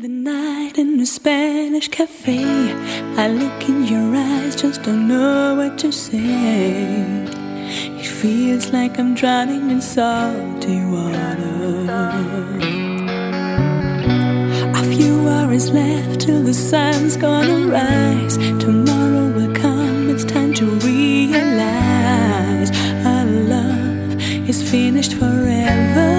the night in a Spanish cafe, I look in your eyes, just don't know what to say. It feels like I'm drowning in salty water. A few hours left till the sun's gonna rise. Tomorrow will come, it's time to realize our love is finished forever.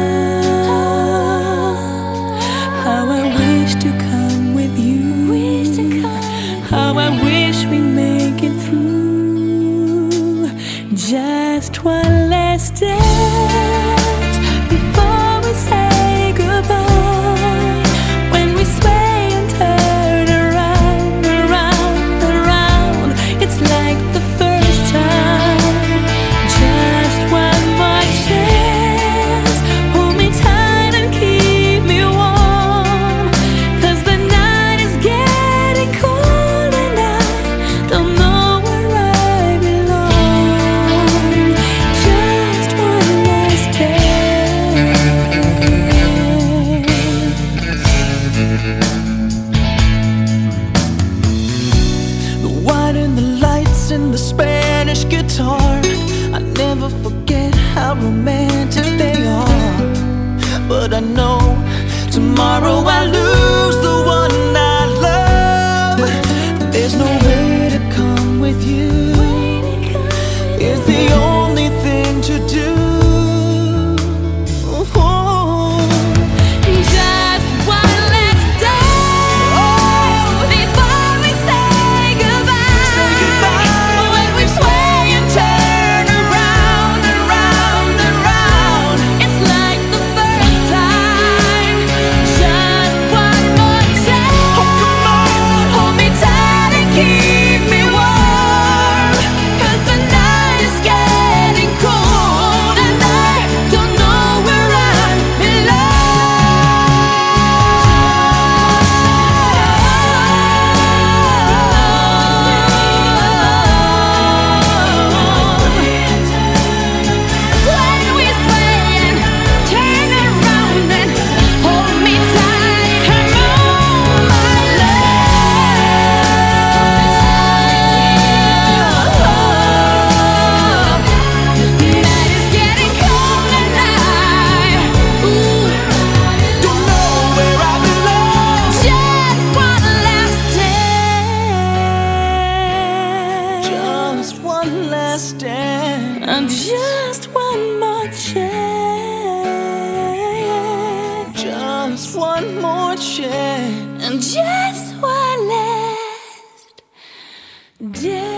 How I wish to come with you. How I wish we make it through. Just one last dance before we say goodbye. When we sway and turn around, around, around, it's like the first time. Just one more chance. Hold me tight and keep me warm, 'cause the night is getting cold and I don't know where I belong. Just one last dance. The wine and the lights and the Spanish guitar, I never forget how romantic they are. But I know tomorrow I lose the one I love. There's no way to come with you. It's the only thing to do. Just one last dance before we say goodbye. When we sway and turn around, around, around, it's like the first time. Just one more chance. Oh, come on. Hold me tight and keep me warm, 'cause the night is getting cold and I don't know where I belong. When we sway and turn around and hold me tight, come on, my love. The night is getting cold and I don't know where I belong. Just one last dance. Just one last dance. And just one more chance. Just one more chance. And just one last dance.